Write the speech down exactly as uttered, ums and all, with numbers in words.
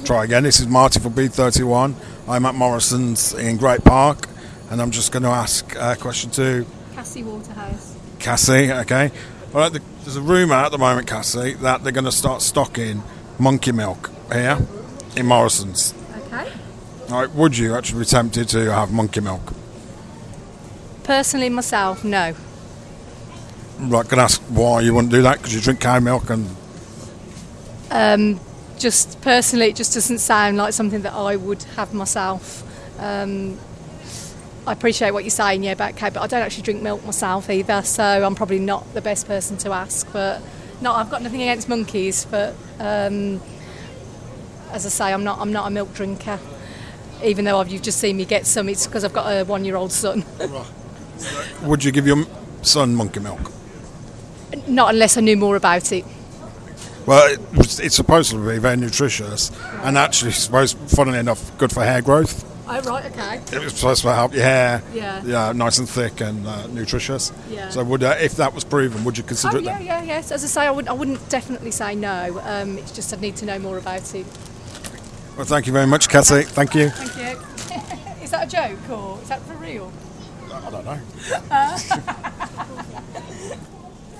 try again. This is Marty for B thirty-one. I'm at Morrison's in Great Park, and I'm just going to ask a question to Cassie Waterhouse. Cassie, okay. All right, the, there's a rumour at the moment, Cassie, that they're going to start stocking monkey milk here in Morrison's. Okay. All right, would you actually be tempted to have monkey milk? Personally, myself, no. Right, can I ask why you wouldn't do that? Because you drink cow milk and... Um, just personally, it just doesn't sound like something that I would have myself. Um, I appreciate what you're saying, yeah, about cow, but I don't actually drink milk myself either, so I'm probably not the best person to ask. But no, I've got nothing against monkeys, but um, as I say, I'm not. I'm not a milk drinker. Even though I've, you've just seen me get some, it's because I've got a one-year-old son. Would you give your son monkey milk? Not unless I knew more about it. Well, it was, it's supposed to be very nutritious, and actually, supposed, funnily enough, good for hair growth. Oh, right, okay. It was supposed to help your hair, Yeah. yeah, nice and thick and uh, nutritious. Yeah. So, would uh, if that was proven, would you consider Oh, it? yeah, Then? yeah, yes. As I say, I wouldn't, I wouldn't definitely say no. Um, it's just I'd need to know more about it. Well, thank you very much, Cassie. Thank you. Thank you. Is that a joke or is that for real? I don't know.